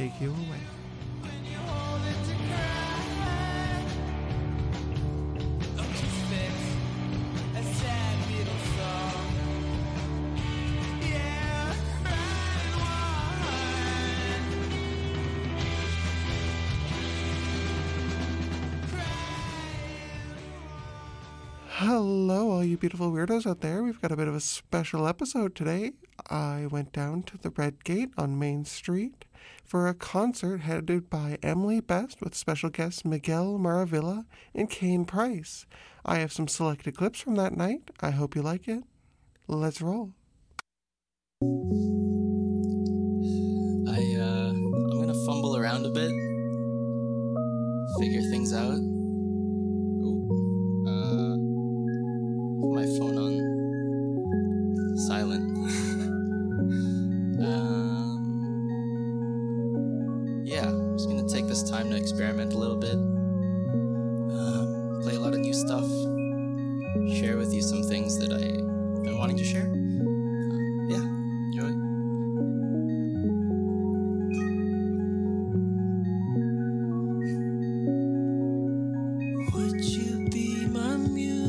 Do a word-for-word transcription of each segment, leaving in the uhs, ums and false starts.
take you away. Hello, all you beautiful weirdos out there. We've got a bit of a special episode today. I went down to the Red Gate on Main Street for a concert headed by Emily Best with special guests Miguel Maravilla and Kane Price. I have some selected clips from that night. I hope you like it. Let's roll. I, uh, I'm gonna fumble around a bit, figure things out. My phone on silent. um, yeah, I'm just gonna take this time to experiment a little bit, um, play a lot of new stuff, share with you some things that I've been wanting to share. Uh, yeah, enjoy. Would you be my muse?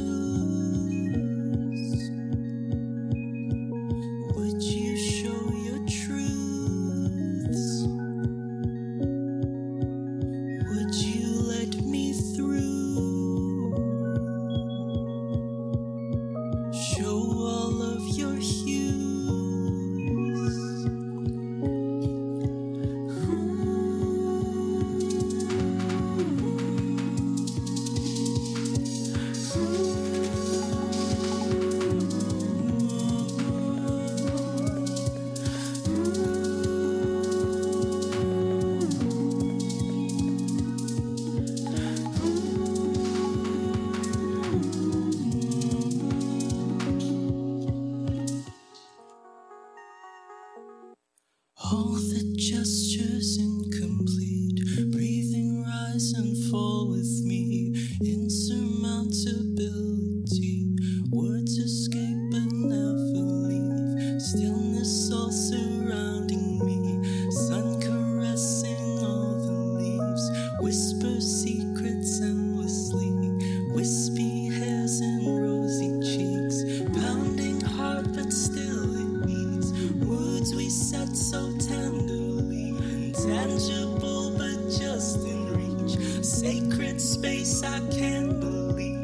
All the gestures incomplete, breathing rise and fall with me, insurmountability, words escape but never leave, stillness all surrounding me, sun caressing all the leaves, whisper secrets endlessly, wispy hairs and rosy cheeks, pounding heart but still at ease, words we said so tenderly, intangible but just in reach, sacred space I can't believe,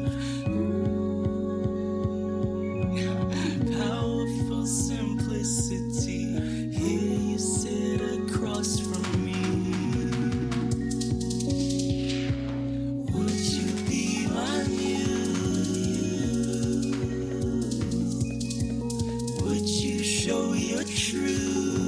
powerful simplicity, here you sit across from me, would you be my muse, would you show your truth?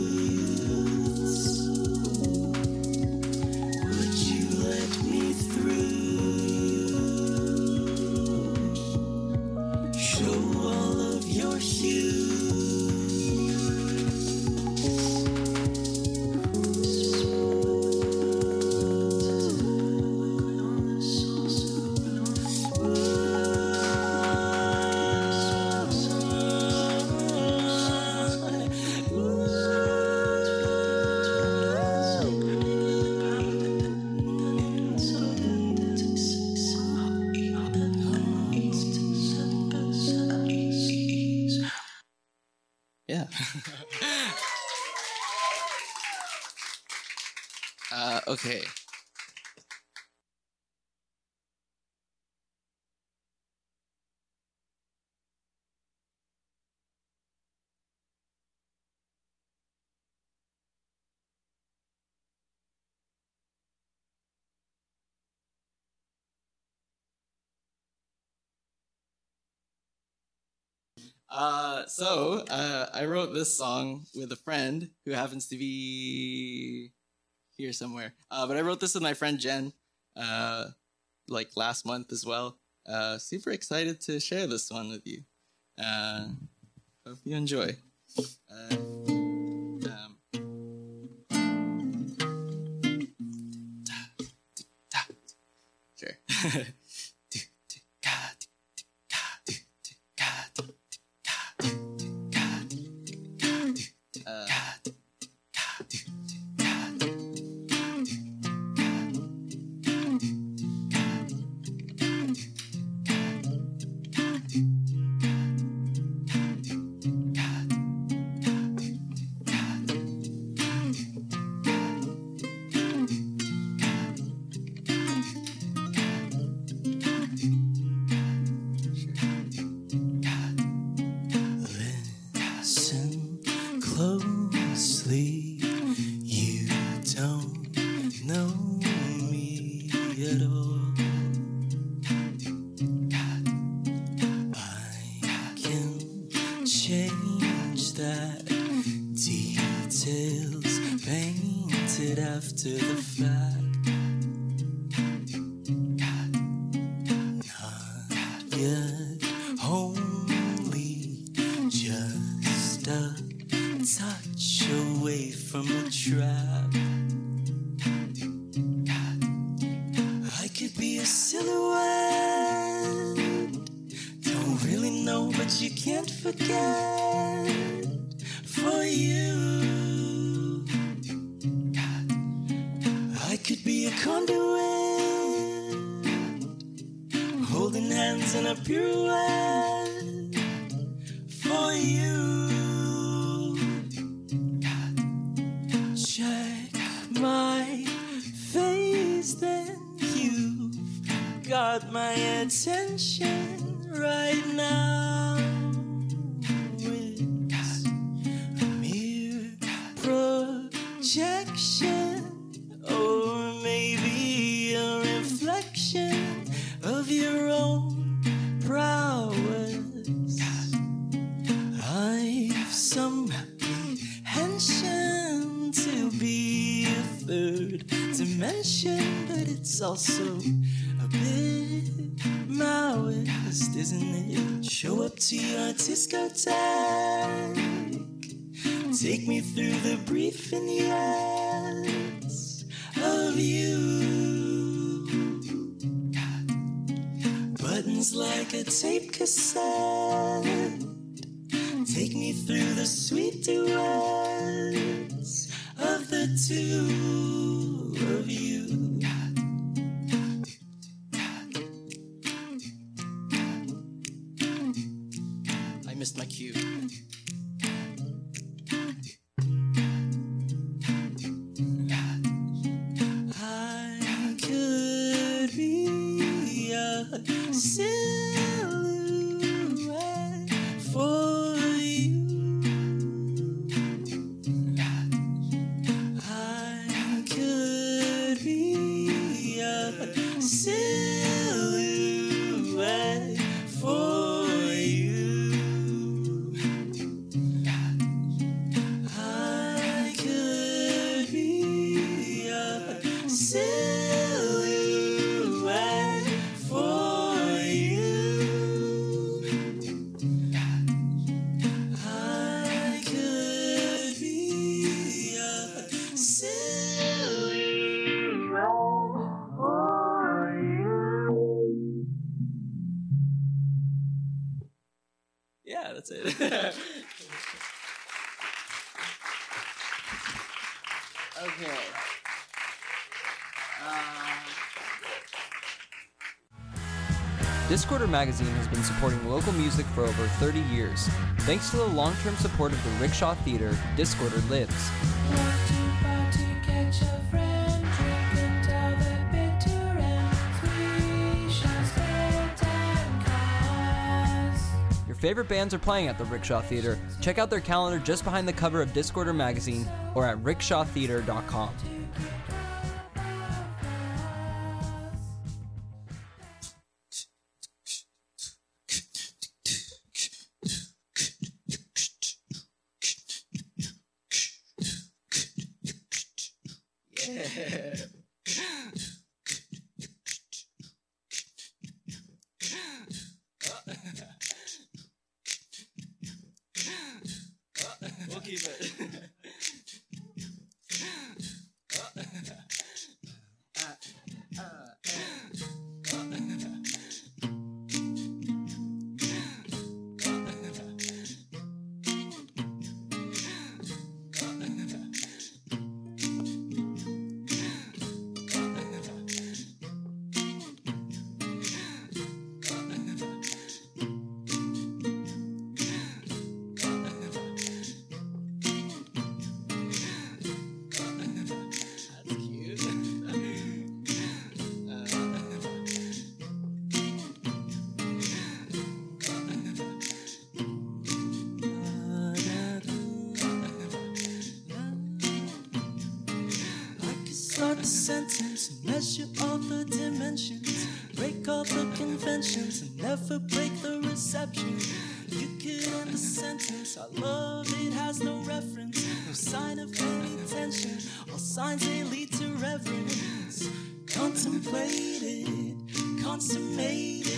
Yeah. uh, okay. Uh, so, uh, I wrote this song with a friend who happens to be here somewhere. Uh, but I wrote this with my friend Jen, uh, like last month as well. Uh, super excited to share this one with you. Uh, hope you enjoy. Uh, um, sure. Uh, don't know me at all. I can change that. Details painted after the fact. Not yet homely, just a touch away from a trap. I could be a silhouette. Don't really know, but you can't forget. For you, I could be a conduit, holding hands in a pirouette. For you, check my face, then you've got my attention right now. It's a mere projection, or maybe a reflection of your own prowess. I've some apprehension to be a third dimension, but it's also a bit Maoist, isn't it? Show up to your discotheque, take me through the brief vignettes of you. Buttons like a tape cassette, take me through the sweet duets of the two of you. I missed my cue. I could be a silhouette for you. I could be a silhouette for you. I could be a silhouette for you. I could be a silhouette for you. Yeah, that's it. Okay. Uh, Discorder Magazine has been supporting local music for over thirty years. Thanks to the long-term support of the Rickshaw Theater, Discorder lives. Your favorite bands are playing at the Rickshaw Theater. Check out their calendar just behind the cover of Discorder Magazine or at rickshaw theater dot com. We'll keep it. a sentence and measure all the dimensions. Break all the conventions and never break the reception. You could end the sentence. Our love, it has no reference, no sign of any tension. All signs, they lead to reverence. Contemplated, consummated,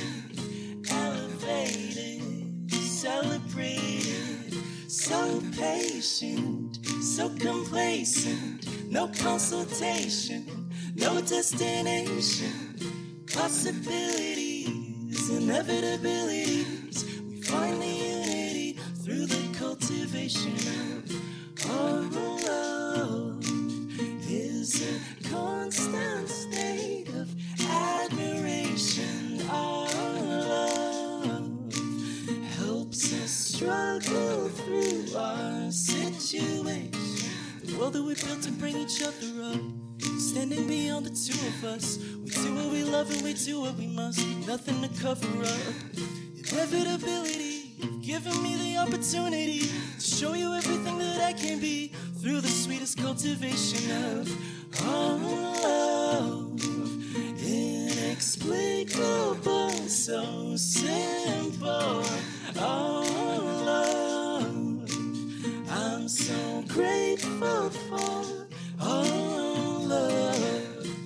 elevated, celebrated. So patient, so complacent. No consultation, no destination. Possibilities, inevitabilities. We find the unity through the cultivation of our love. Is a constant state of admiration. Our love helps us struggle through our situation. The world that we built to bring each other up, standing beyond the two of us. We do what we love and we do what we must, with nothing to cover up. Inevitability, you've given me the opportunity to show you everything that I can be through the sweetest cultivation of our love. Inexplicable, so simple, our love. I'm so grateful for our love.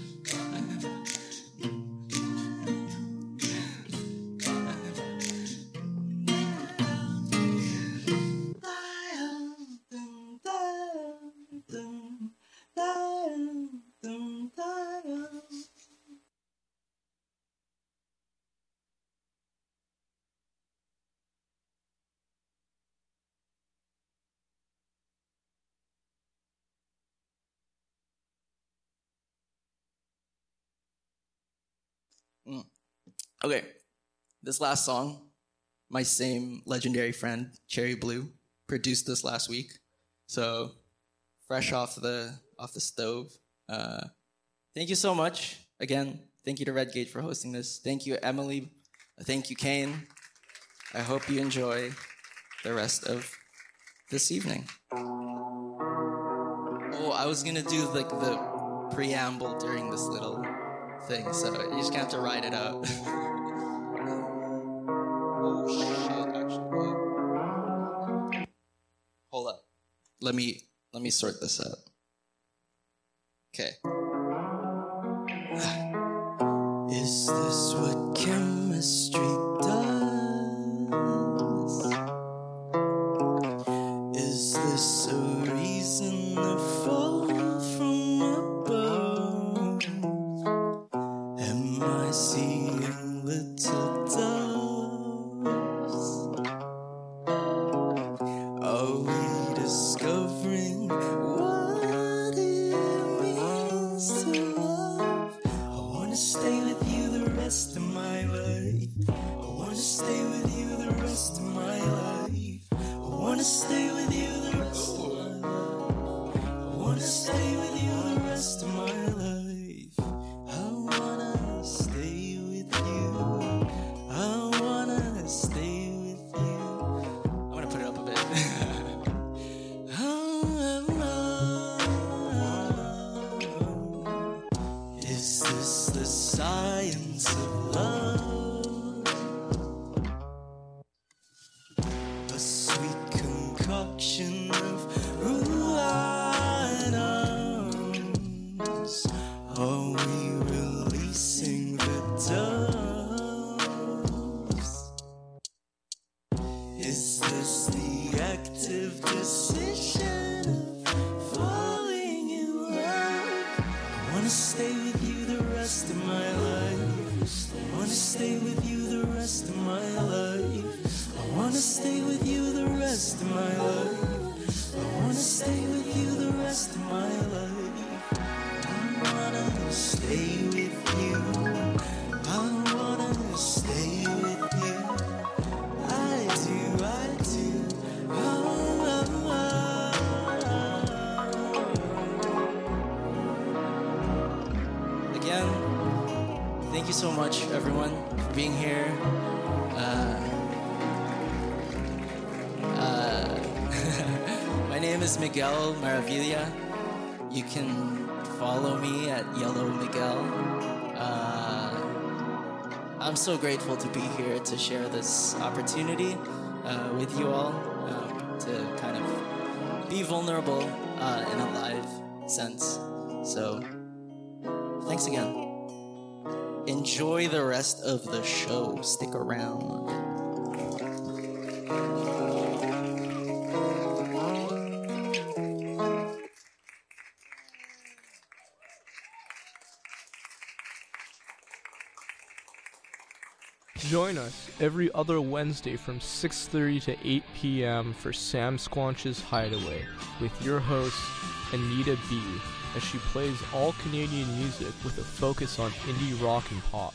Mm. Okay, this last song, my same legendary friend, Cherry Blue, produced this last week. So, fresh off the off the stove. Uh, thank you so much. Again, thank you to Redgate for hosting this. Thank you, Emily. Thank you, Kane. I hope you enjoy the rest of this evening. Oh, I was gonna do like the preamble during this little thing, so you just gonna have to ride it out. Oh shit, actually. Hold up. Let me let me sort this out. Okay. Is this what chemistry does? Is this a reason to fall from above? Am I seeing little doves? Are we discovering what it means to love? I wanna stay with you the rest of my life. I wanna stay with you the rest of my life. I wanna stay with you the rest of my life. I wanna stay with you the rest of my life. I wanna stay with you. I wanna stay with you. I'm gonna put it up a bit. Is this the science of love? A sweet concoction of ruins. Are we releasing the doves? Is this the active decision of falling in love? I wanna stay with you the rest of my life. I wanna stay with you the rest of my life. I wanna stay with you the rest of my life. I wanna stay with you the rest of my life. I wanna stay with you. I wanna stay with you. I do, I do. Oh, oh, oh. Again, thank you so much, everyone, for being here. Uh, uh, my name is Miguel Maravilla. You can follow me at Yellow Miguel. Uh, I'm so grateful to be here to share this opportunity uh, with you all, um, to kind of be vulnerable uh, in a live sense. So, thanks again. Enjoy the rest of the show. Stick around. Join us every other Wednesday from six thirty to eight p.m. for Sam Squanch's Hideaway with your host, Anita B., as she plays all Canadian music with a focus on indie rock and pop.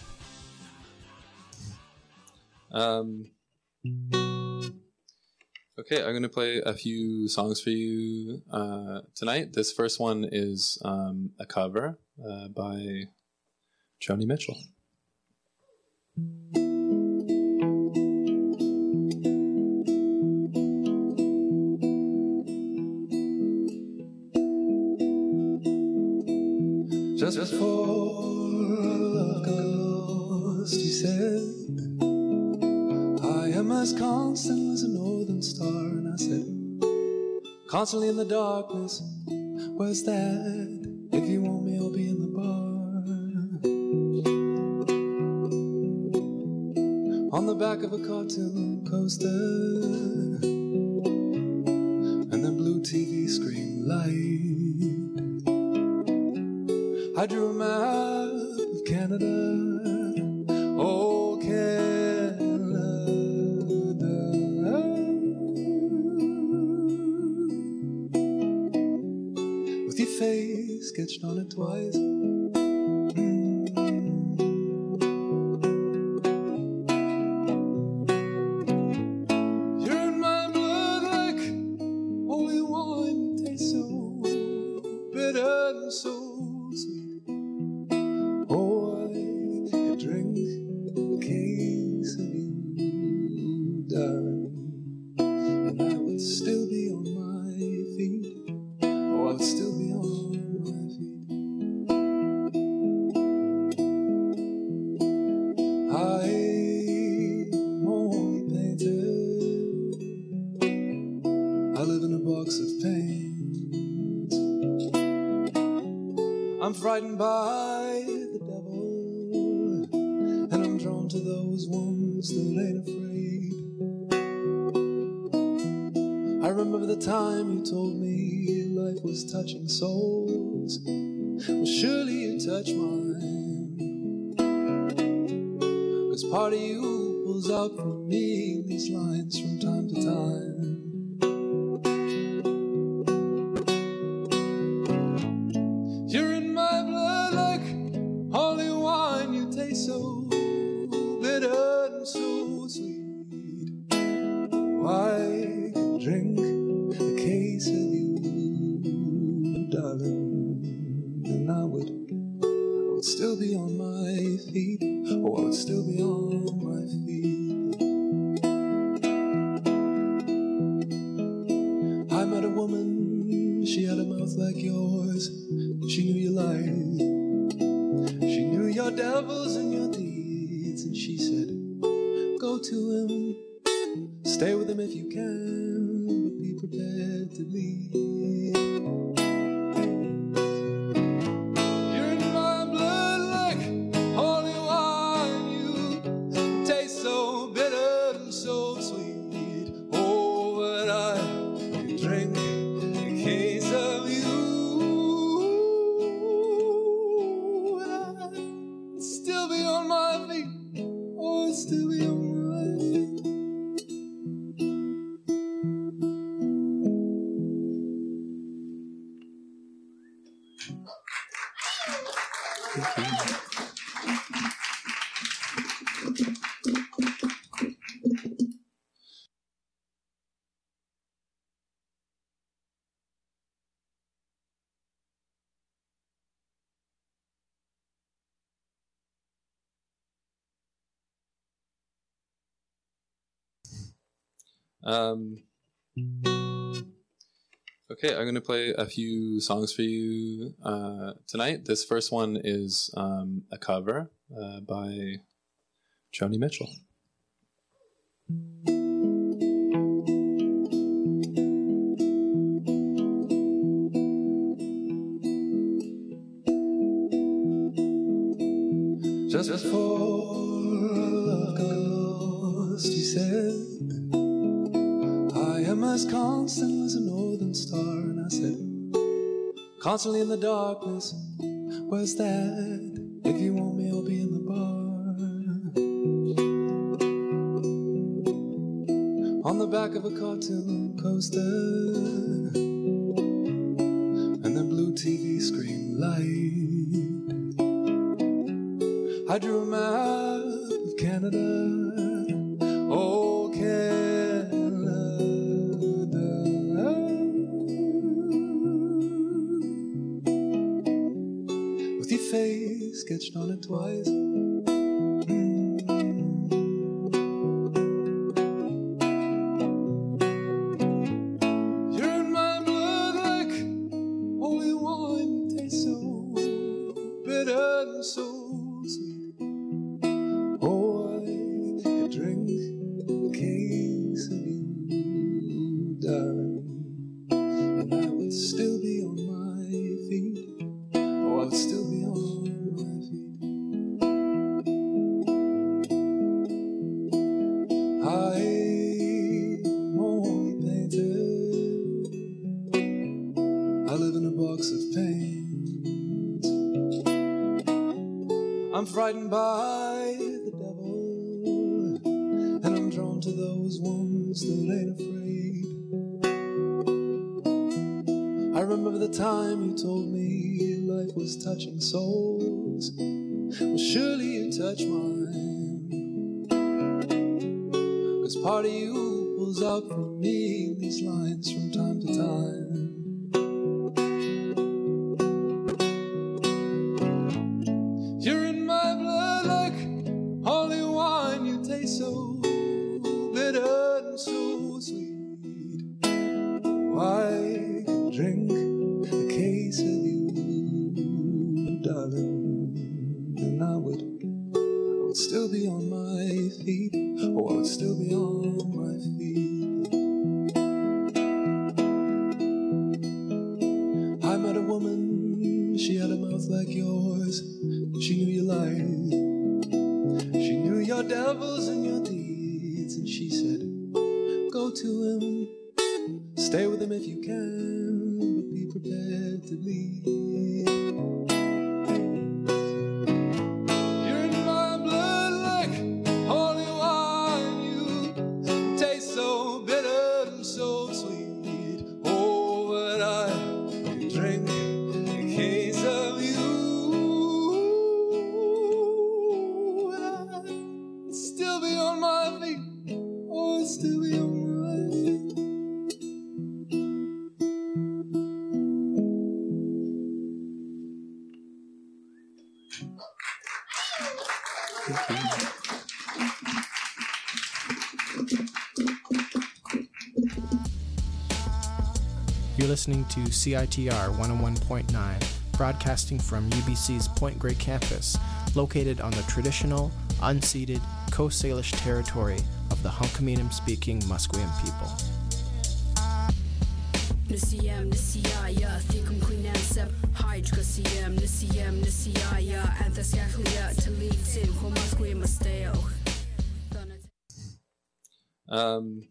Um, okay, I'm going to play a few songs for you uh, tonight. This first one is um, a cover uh, by Joni Mitchell. Just before love got lost, you said, I am as constant as a northern star. And I said, constantly in the darkness, where's that? If you want me, I'll be in the bar. On the back of a cartoon coaster, and the blue T V screen light, I drew a map of Canada, oh Canada. With your face sketched on it twice. Mm. You're in my blood like holy wine, you taste so bitter and so sweet. Drink a case of you, darling, and I would still be on my feet. Oh, I would still be on my feet. I'm only painted. I live in a box of paint. I'm frightened by the devil, and I'm drawn to those ones that ain't afraid. I remember the time you told me life was touching souls. Well, surely you touch mine, 'cause part of you pulls out from me in these lines from time to time. You're in my blood like holy wine, you taste so bitter and so sweet. I could drink a case of you, darling, and I would, I would still be on my feet. Oh, I would still be on my feet. I met a woman, she had a mouth like yours. She knew your life, she knew your devils and your deeds, and she said, go to him, stay with him if you can, but be prepared to bleed. You're in my blood like holy wine, you taste so bitter and so sweet. Oh, but I could drink a case of you, and I'd still be on my feet. Oh, I'd still be on my feet. Um, Okay, I'm going to play a few songs for you uh, tonight. This first one is um, a cover uh, by Joni Mitchell. Just before love got lost, you said, I am as constant as a northern star. And I said, constantly in the darkness, where's that? If you want me, I'll be in the bar. On the back of a cartoon coaster, and the blue T V screen light. I drew a map of Canada, oh Canada. With your face sketched on it twice. Mm. You're in my blood like holy wine, you taste so bitter and so sweet. Drink a case of you, darling, and I would still be on my feet. Oh, I would still be on my feet. I'm only painted. I live in a box of paint. I'm frightened by the devil, and I'm drawn to those ones that ain't afraid. I remember the time you told me life was touching souls. Well, surely you touch mine, 'cause part of you pulls out from me in these lines from time to time. You're in my blood like holy wine, you taste so bitter and so sweet. I could drink a case of you, darling, and I would, I would still be on my feet. Oh, I would still be on my feet. I met a woman, she had a mouth like yours. She knew your life, she knew your devils and your deeds, and she said, go to him, stay with him if you can, but be prepared to bleed. You're in my blood like holy wine, you taste so bitter and so sweet. Oh, but I could drink a case of you, and I'd still be on my feet. Oh, I'd still be on my feet. You're listening to C I T R one oh one point nine, broadcasting from U B C's Point Grey campus, located on the traditional, unceded Coast Salish territory of the Hunkaminam-speaking Musqueam people. Nisiyam nisiyaya thikum queenam sep hydra siyam nisiyam nisiyaya anthasyakhlia talitim homasqueam masteo. Um,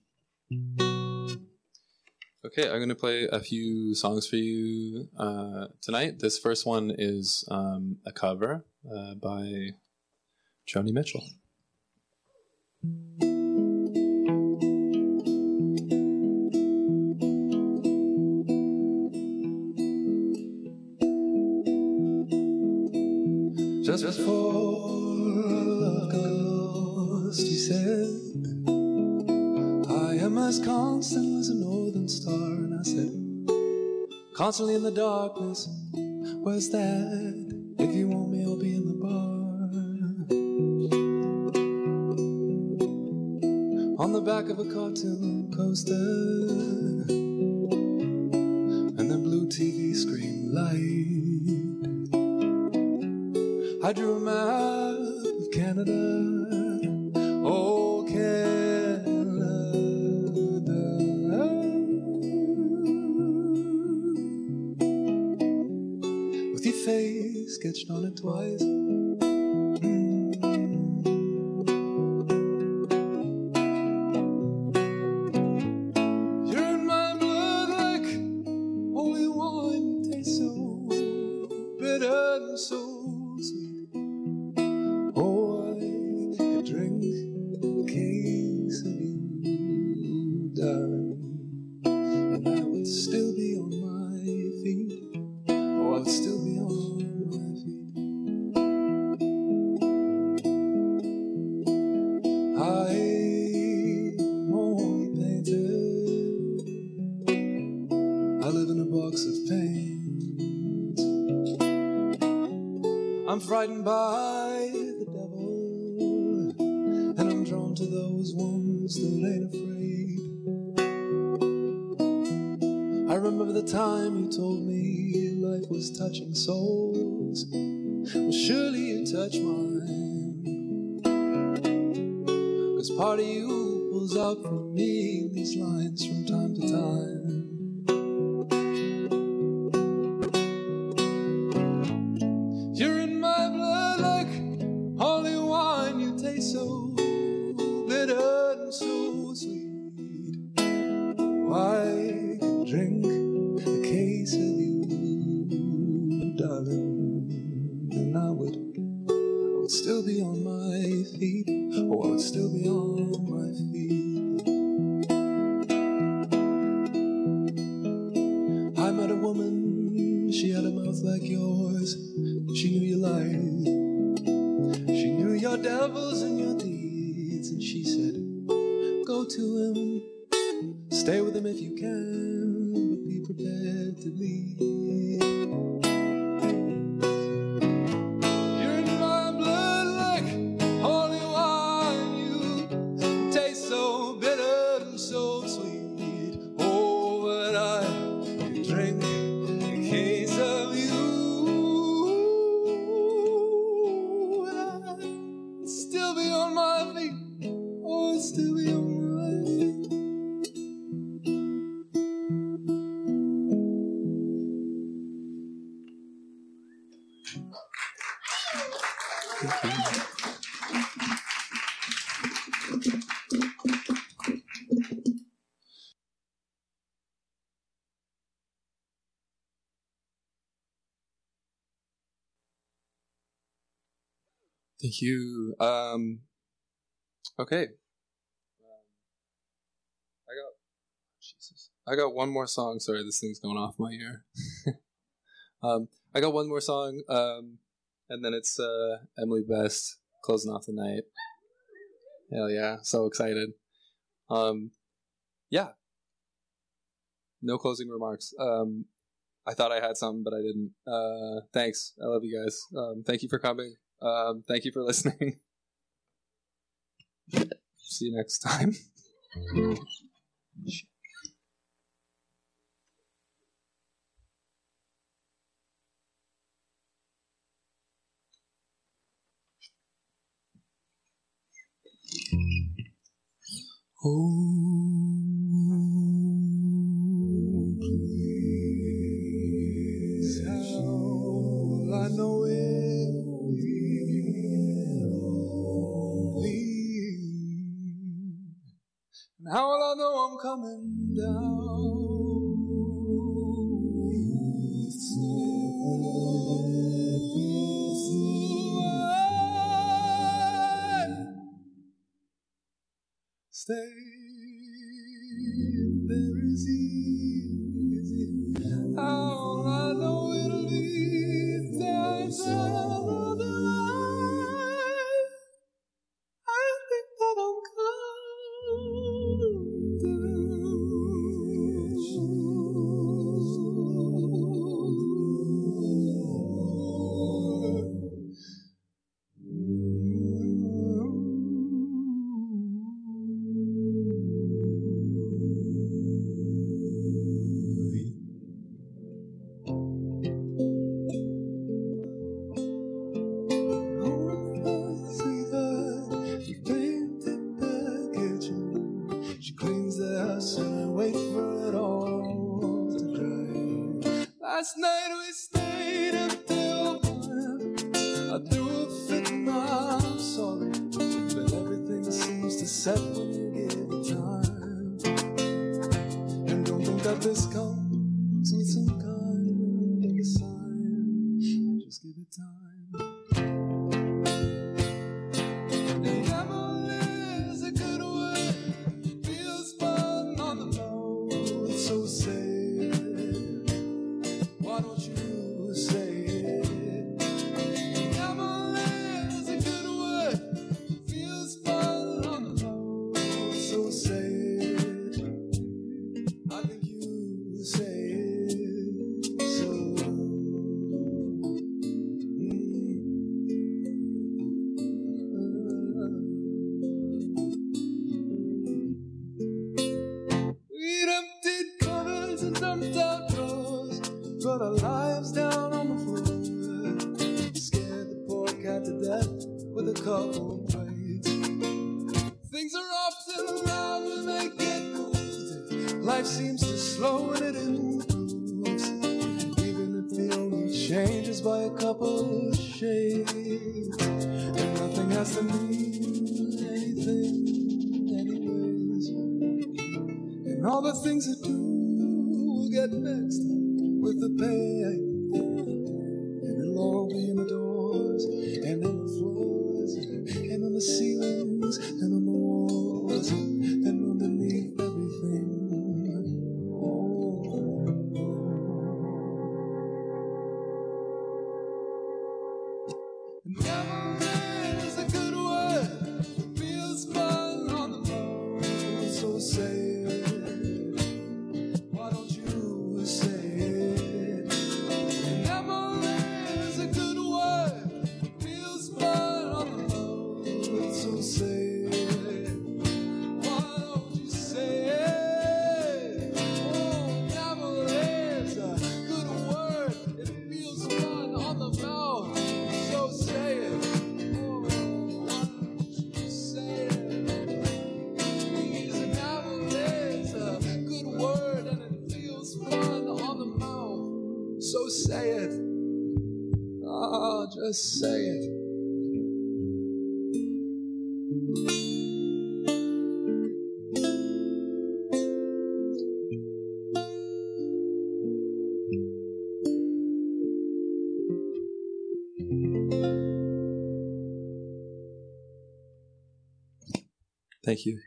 okay, I'm going to play a few songs for you uh, tonight. This first one is um, a cover uh, by Joni Mitchell. Just before love got lost, you said, I am as constant as a northern star. And I said, constantly in the darkness, where's that? If you want me, I'll be in the bar. On the back of a cartoon coaster, T V screen light. I drew a map of Canada. Oh, Canada. With your face sketched on it twice. I'm frightened by the devil, and I'm drawn to those ones that ain't afraid. I remember the time you told me life was touching souls. Well, surely you touch mine, 'cause part of you pulls out from me in these lines from time to time. So bitter and so sweet. Why could drink a case of you, darling, and I would, I would still be on my feet. Oh, I would still be on my feet. I met a woman, she had a mouth like yours. She knew you lied. She knew your devils and your deeds, and she said, go to him, stay with him if you can, but be prepared to bleed. You're in my blood like holy wine, you taste so bitter and so sweet. Oh, but I could drink a case of you. Still be on my feet. Oh, still be on my feet. Thank you. Thank you. Um, okay. Um, I got Jesus. I got one more song. Sorry, this thing's going off my ear. um, I got one more song, um, and then it's uh, Emily Best closing off the night. Hell yeah! So excited. Um, yeah. No closing remarks. Um, I thought I had some, but I didn't. Uh, thanks. I love you guys. Um, thank you for coming. Um, thank you for listening. See you next time. Oh, please, how I know it. How will I know I'm coming down? Stay there is easy. How will I know it'll be times out of the life? I think that I'm coming down. set when you give it time. And don't think that this comes with some kind of a sign. I just give it time. And devil is a good word, feels fun on the mouth, so say it. Why don't you say it? Devil is a good word, feels fun on the mouth, so say it. I think you say it, so we'd emptied cupboards and dumped out drawers, put our lives down on the floor, scared the poor cat to death with a couple of plates. Things are often loud when they get moved. Life seems to slow when it improves, even if the only change is by a couple of shades. And nothing has to mean anything anyways. And all the things that do will get mixed with the pay. And it'll all be in the doors, and in the floors, and on the ceilings, and on the walls, and underneath everything. And devil is a good word, feels fun on the mouth, so say it. Why don't you say it? And devil is a good word, feels fun on the mouth, so say it. Why don't you say it? Oh, devil is a good word, it feels fun on the mouth, so say it. Oh, why don't you say it? Please, devil is a good word and it feels fun on the mouth, so say it. Ah, just say it. Thank you.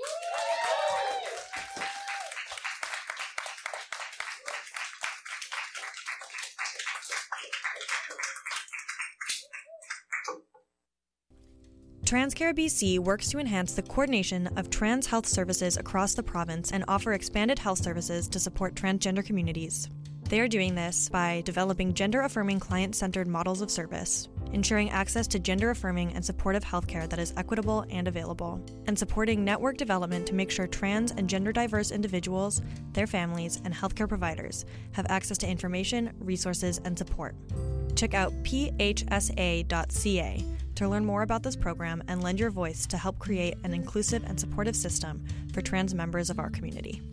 TransCare B C works to enhance the coordination of trans health services across the province and offer expanded health services to support transgender communities. They are doing this by developing gender-affirming client-centered models of service, ensuring access to gender-affirming and supportive healthcare that is equitable and available, and supporting network development to make sure trans and gender-diverse individuals, their families, and healthcare providers have access to information, resources, and support. Check out P H S A dot C A to learn more about this program and lend your voice to help create an inclusive and supportive system for trans members of our community.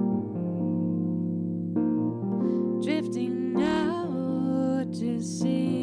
Drifting out to sea.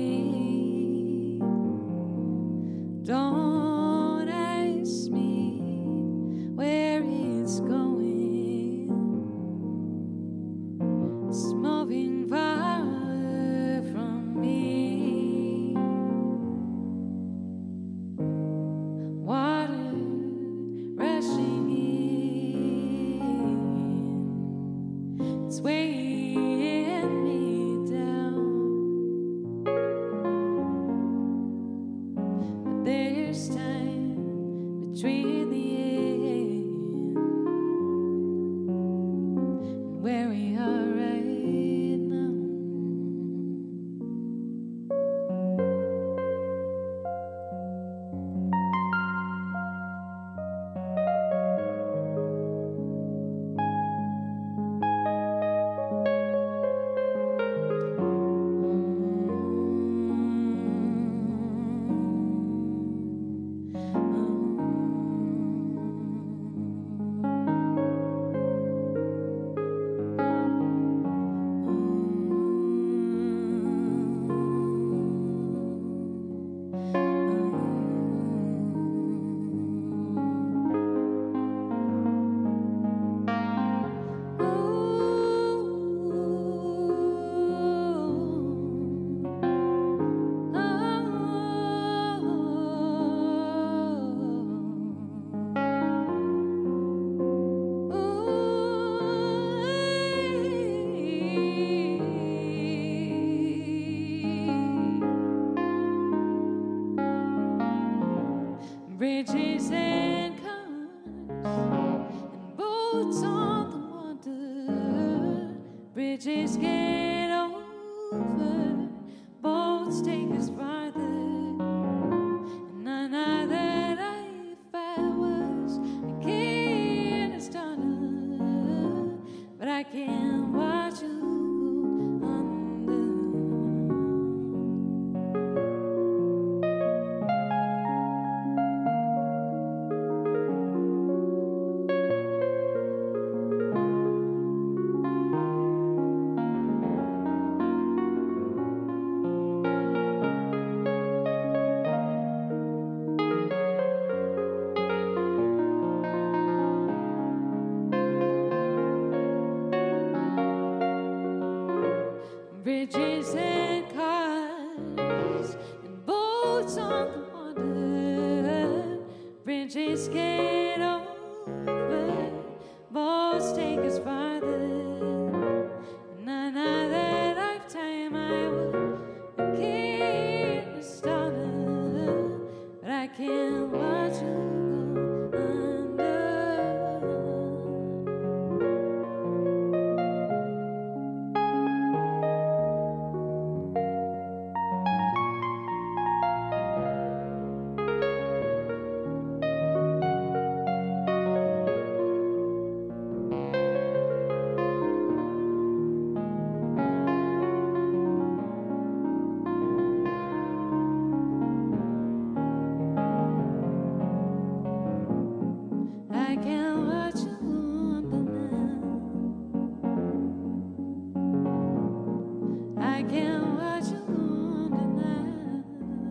boats on the water, bridges get over, boats take us farther. And I know that if I was a king's daughter, but I can't watch you go under. Bridges and cars and boats on the water, bridges get over, boats take us farther. And I know that lifetime I would keep the starter, but I can't watch you go under. I can't watch you under now. I can't watch you under now.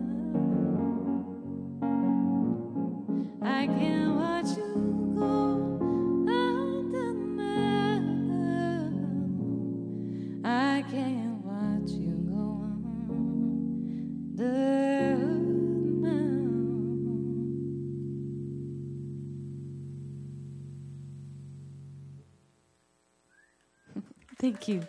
I can't watch you go under now. I can't watch you go under now. Thank you.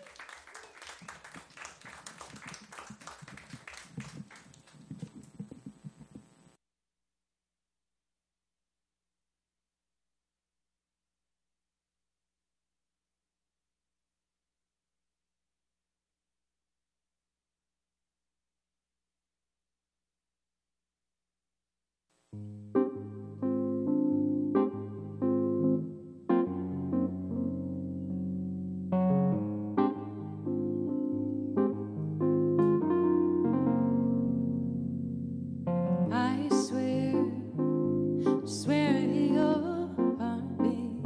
I swear, swear your heartbeat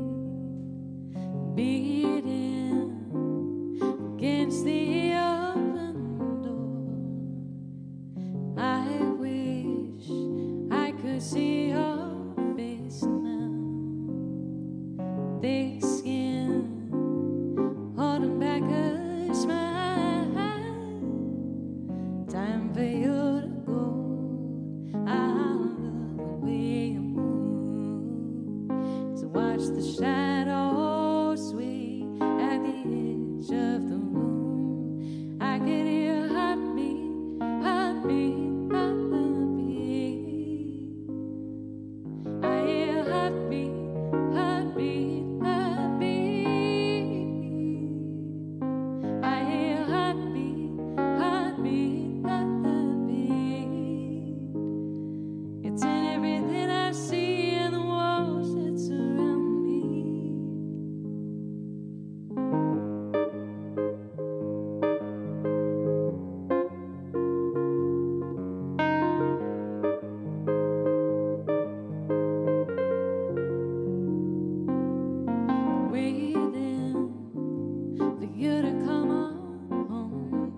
beating against the open door. I wish I could see your face now. Thick skin, holding back a smile. Time for you to go. I love the way you move. So watch the shadows sway at the edge of the room. I can hear your heartbeat, heartbeat, heartbeat. I hear your heartbeat, heartbeat, heartbeat. I hear your heartbeat, heartbeat, heartbeat. It's in everything I see and the walls that surround me. Waiting for you to come on home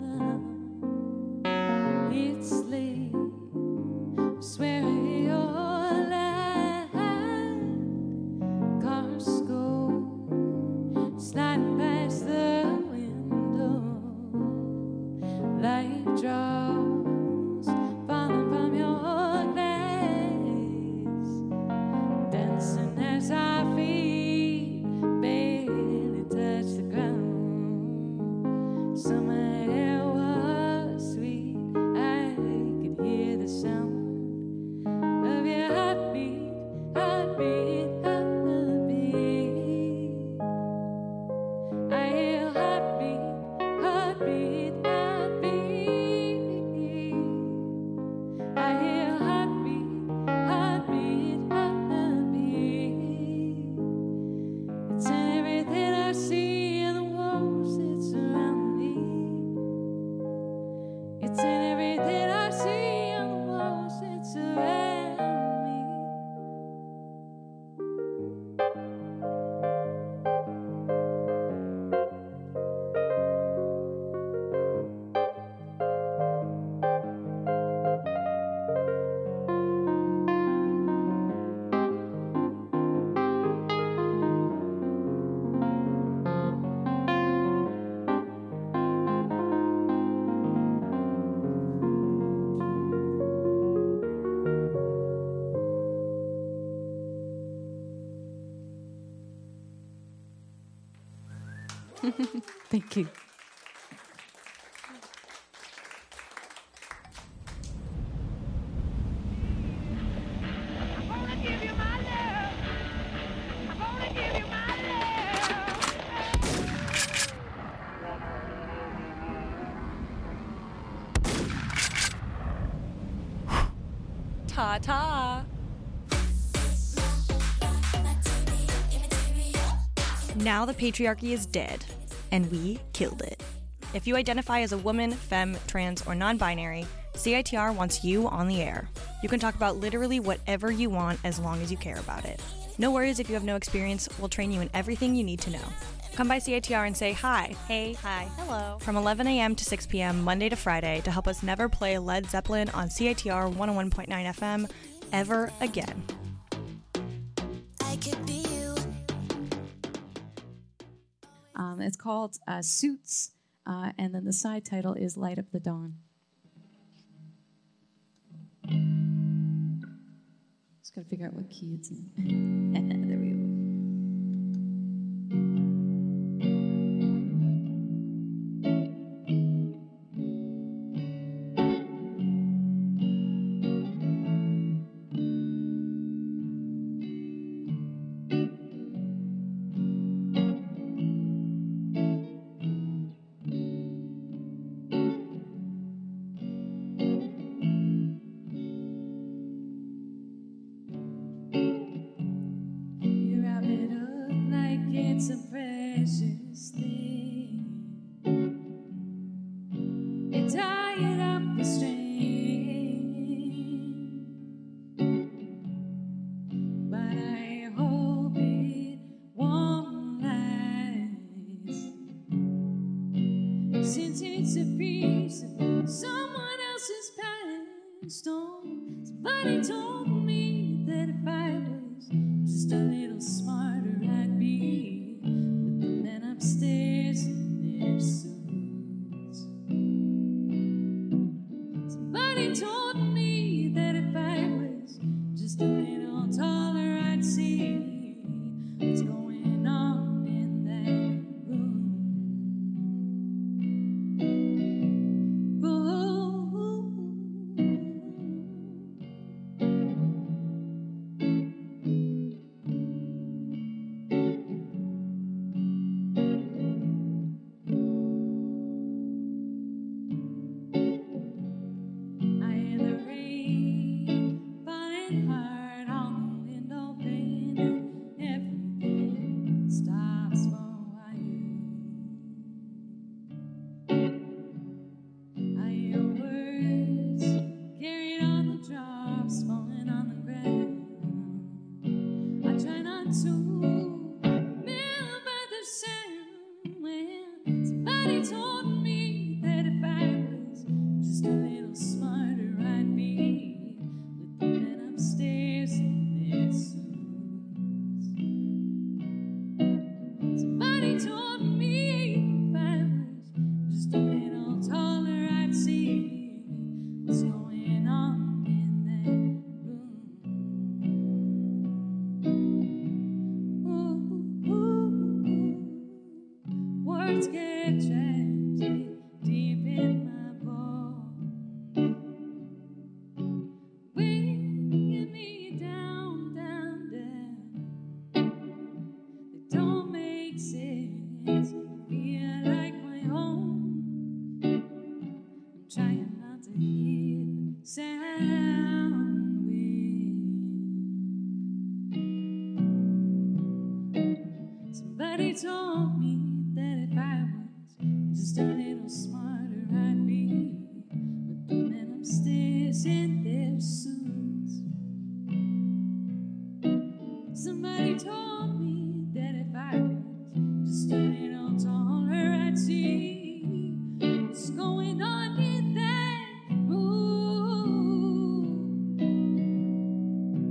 now. It's late. Swear you're lying. Cars go sliding past the window. Light drops falling from your glass, dancing as our feet barely touch the ground. Summer air was sweet. I could hear the sound of your heartbeat, heartbeat, heartbeat. Thank you. Ta-ta! Now the patriarchy is dead, and we killed it. If you identify as a woman, femme, trans, or non-binary, C I T R wants you on the air. You can talk about literally whatever you want as long as you care about it. No worries if you have no experience, we'll train you in everything you need to know. Come by C I T R and say hi, hey, hi, hello, from eleven a.m. to six p.m. Monday to Friday to help us never play Led Zeppelin on C I T R one oh one point nine F M ever again. I could be you. Um, it's called uh, Suits, uh, and then the side title is Light Up the Dawn. Just gotta figure out what key it's in. There we go. You wrap it up like it's a precious thing. You tie it up with string, but I hope it won't last, since it's a piece of someone else's past. Oh, somebody told me that if I was just a little smarter, I'd be with the men upstairs in their suits. Somebody told me that if I was just a little taller, I'd see what's going on in that room. Ooh. I hear the rain falling hard on the window pane, and everything stops for a while. I hear words carried on the drops falling on the ground. I try not to remember the sound when somebody told me that if I was just a little smarter, I'd be with the men upstairs in their suits. Somebody told me if I was just a little taller, I'd see what's going on in that room. Ooh, ooh, ooh. Words get trapped deep, deep in my bones, weighing me down, down, down. They don't make sense, feel like my home. I'm trying not to hear the sound when somebody told me that if I was just a little smarter, I'd be with the men upstairs in their suits. Somebody told me that if I was just a little taller, I'd see what's going on in that room.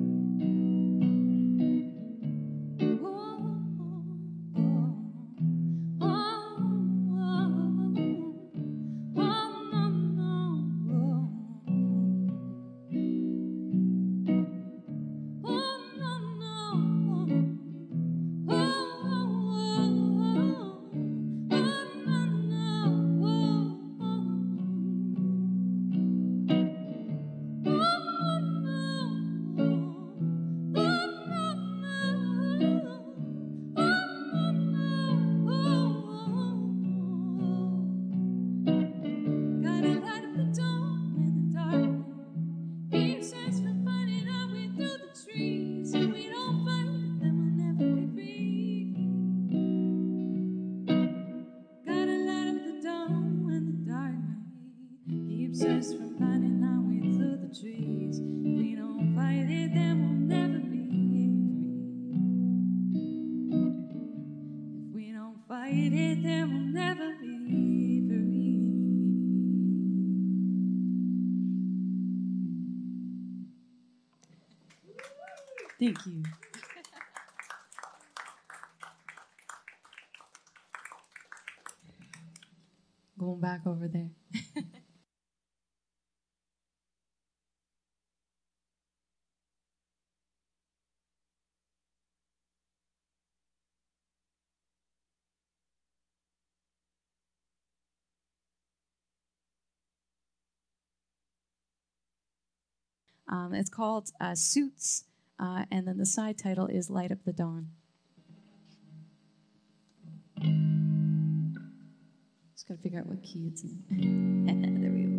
Oh, oh, oh. eat it, there will never be free. Thank you. Going back over there. Um, it's called uh, Suits, uh, and then the side title is Light Up the Dawn. Just gotta figure out what key it's in. There we go.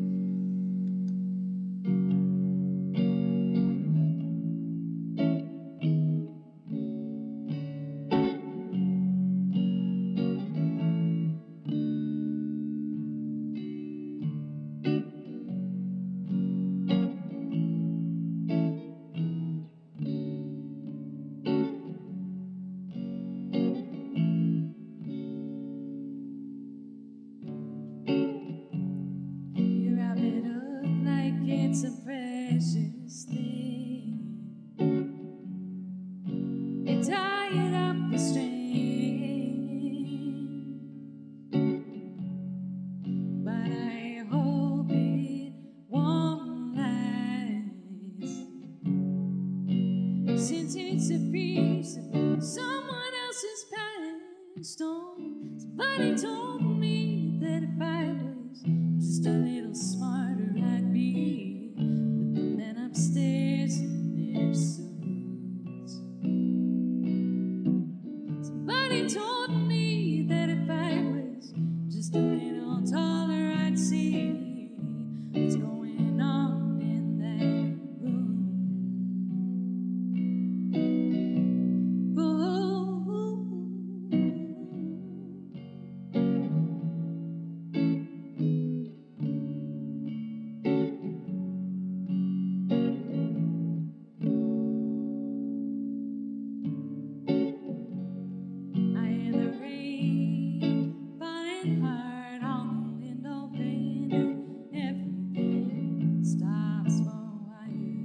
You wrap it up like it's a precious thing. You tie it up with string, but I hope it won't last, since it's a piece of someone else's past. Oh, somebody told me that if I was just a little smarter, I'd be with the men upstairs in their suits. Somebody told me that if I was just a little taller, I'd see what's going on in that room. Ooh. I hear the rain falling hard on the window pane, and everything stops for a while.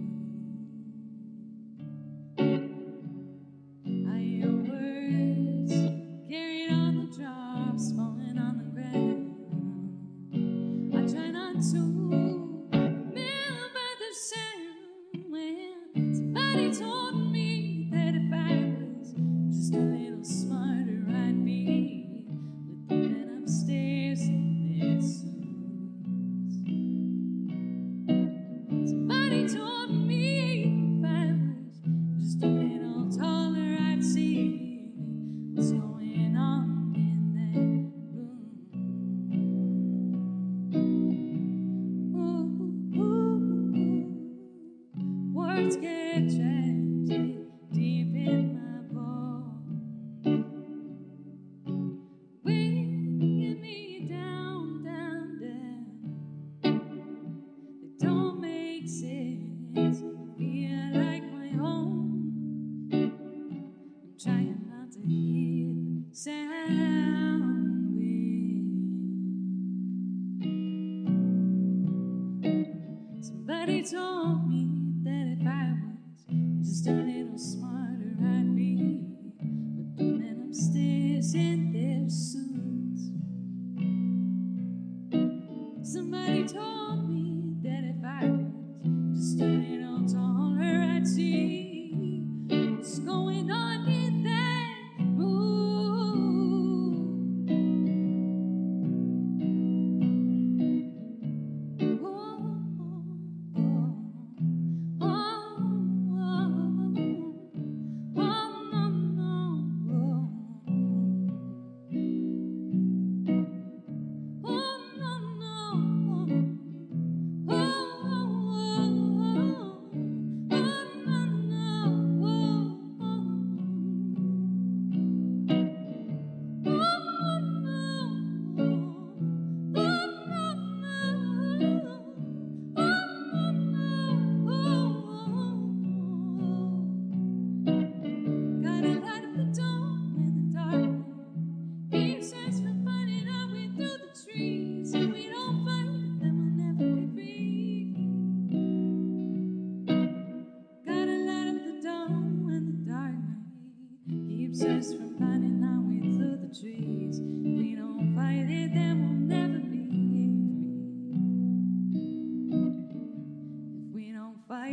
I hear words carried on the drops falling on the ground. I try not to remember the sound when somebody told me that if I was just a little smarter, I'd be with the men upstairs in their suits. Somebody told me if I was just a little taller, I'd see what's going on in that room. Ooh, ooh, ooh. Words get trapped deep in my bones, weighing me down, down, down. They don't make sense. Feel like my home. I'm trying not to hear the sound wind. Somebody told me that if I was just a little smarter, I'd be with the men upstairs in their suits. Somebody told me that if I was just a little taller, I'd see what's going on in that room. Oh, oh, oh, oh, oh, no, no, oh.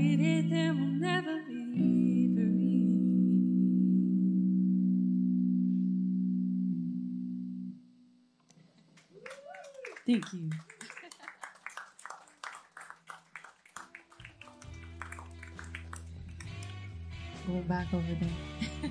waited, then we'll never be free. Thank you. Go back over there.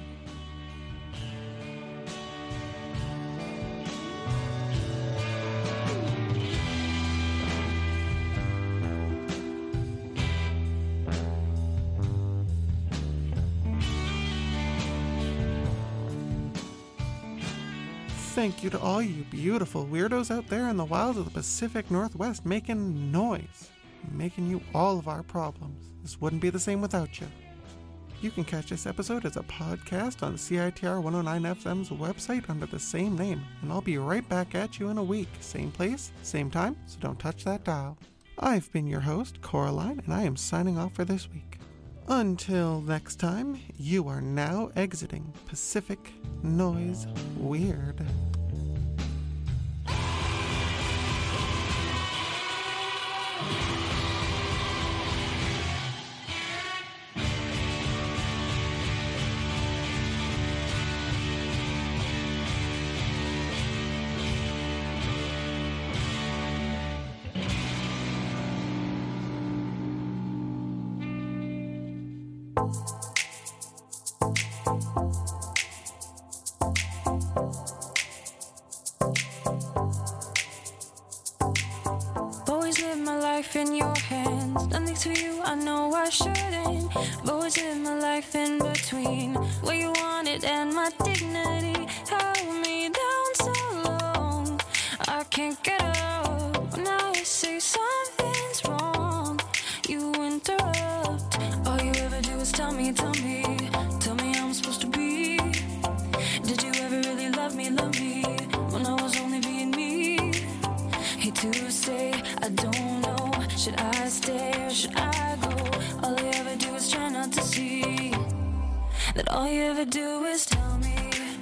Thank you to all you beautiful weirdos out there in the wilds of the Pacific Northwest making noise, making you all of our problems. This wouldn't be the same without you. You can catch this episode as a podcast on C I T R one oh nine F M's website under the same name, and I'll be right back at you in a week. Same place, same time, so don't touch that dial. I've been your host, Coraline, and I am signing off for this week. Until next time, you are now exiting Pacific Noise Weird. Always live my life in your hands. Nothing to you, I know I shouldn't. Always live my life in between where you want it and my dignity held me down so long. I can't get up. Now you say something's wrong. You interrupt. All you ever do is tell me, tell me, tell me how I'm supposed to be. Did you ever really love me, love me when I was only being me? Hate to say I don't know. Should I stay or should I go? All I ever do is try not to see that all you ever do is tell me.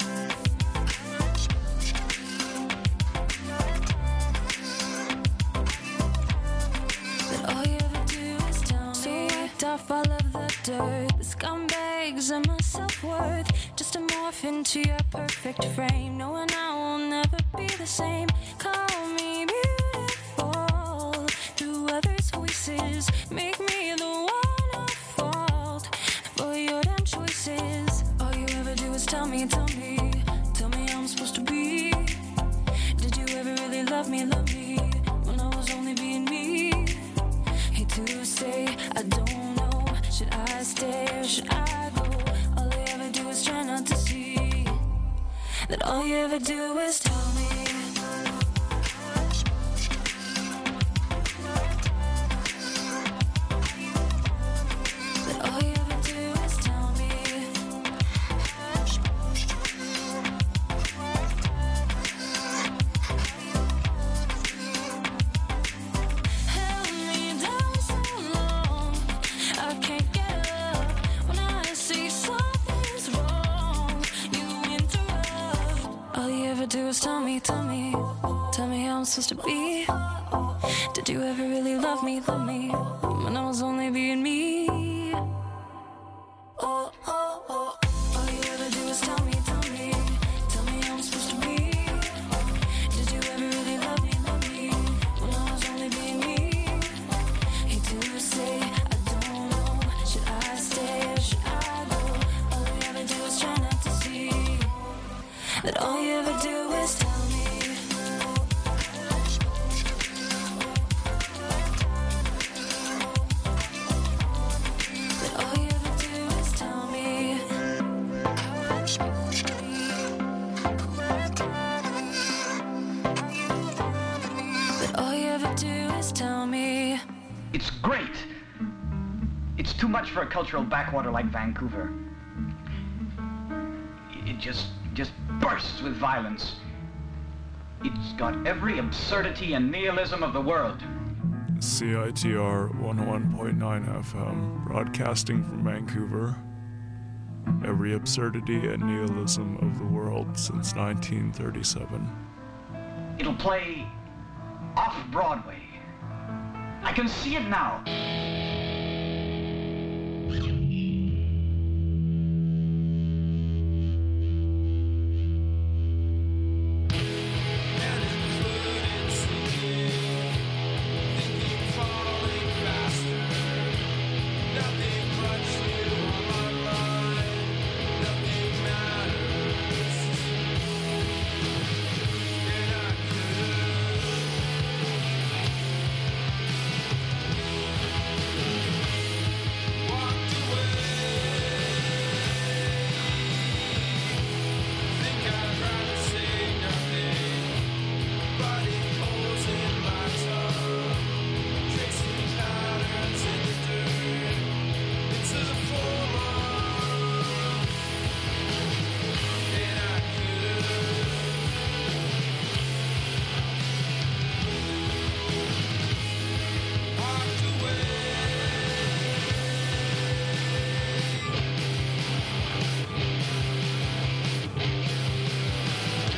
That all you ever do is tell me. So wiped off all of the dirt, the scumbags and my self-worth, just to morph into your perfect frame, knowing I will never be the same. Call me beautiful through others' voices, make me the one at fault for your damn choices. All you ever do is tell me, tell me, tell me how I'm supposed to be. Did you ever really love me, love me when I was only being me? Hate to say I don't know. Should I stay or should I go? All I ever do is try not to see that all you ever do is tell me. That all you ever do is tell me. Held me down so long, I can't get up. When I say something's wrong, you interrupt. All you ever do is tell me, tell me, tell me how I'm supposed to be. Did you ever really love me, love me when I was only being me? Oh, oh, oh. All you ever do is tell me, tell me, tell me how I'm supposed to be. Did you ever really love me, love me when I was only being me? Hate to say I don't know. Should I stay or should I go? All you ever do is try not to see that all you ever do is tell me. That all you ever do is tell me. That all you ever do is tell me. It's great. It's too much for a cultural backwater like Vancouver. It just, just bursts with violence. It's got every absurdity and nihilism of the world. C I T R one oh one point nine F M, broadcasting from Vancouver. Every absurdity and nihilism of the world since nineteen thirty-seven. It'll play off-Broadway. I can see it now.